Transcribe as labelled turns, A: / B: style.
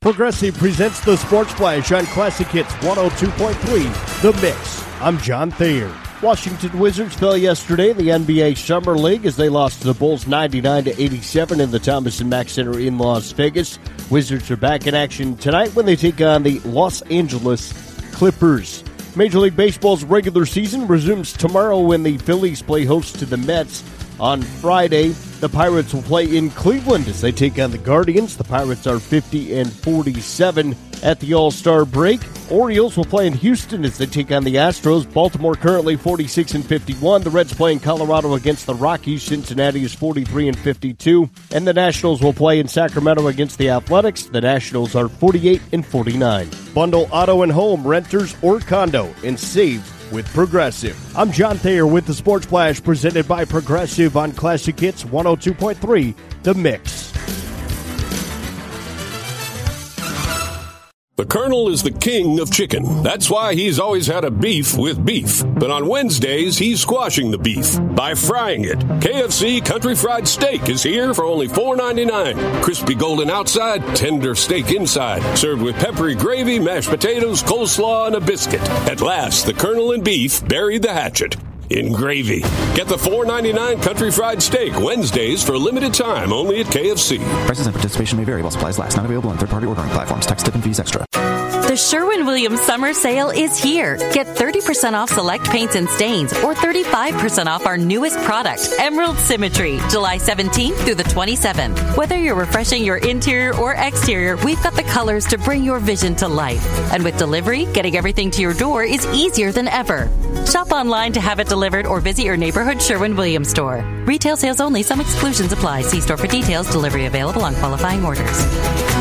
A: Progressive presents the Sports Flash on Classic Hits 102.3, The Mix. I'm John Thayer. Washington Wizards fell yesterday in the NBA Summer League as they lost to the Bulls 99-87 in the Thomas & Mack Center in Las Vegas. Wizards are back in action tonight when they take on the Los Angeles Clippers. Major League Baseball's regular season resumes tomorrow when the Phillies play host to the Mets. On Friday, the Pirates will play in Cleveland as they take on the Guardians. The Pirates are 50-47 at the All-Star break. Orioles will play in Houston as they take on the Astros. Baltimore currently 46-51. The Reds play in Colorado against the Rockies. Cincinnati is 43-52. And the Nationals will play in Sacramento against the Athletics. The Nationals are 48-49. Bundle auto and home, renters or condo, and save with Progressive. I'm John Thayer with the Sports Flash presented by Progressive on Classic Hits 102.3, The Mix.
B: The Colonel is the king of chicken. That's why he's always had a beef with beef. But on Wednesdays, he's squashing the beef by frying it. KFC Country Fried Steak is here for only $4.99. Crispy golden outside, tender steak inside. Served with peppery gravy, mashed potatoes, coleslaw, and a biscuit. At last, the Colonel and beef buried the hatchet in gravy. Get the $4.99 Country Fried Steak Wednesdays for a limited time only at KFC.
C: Prices and participation may vary while supplies last. Not available on third-party ordering platforms. Tax, tip, and fees extra.
D: The Sherwin-Williams Summer Sale is here. Get 30% off select paints and stains or 35% off our newest product, Emerald Symmetry, July 17th through the 27th. Whether you're refreshing your interior or exterior, we've got the colors to bring your vision to life. And with delivery, getting everything to your door is easier than ever. Shop online to have it delivered or visit your neighborhood Sherwin-Williams store. Retail sales only. Some exclusions apply. See store for details. Delivery available on qualifying orders.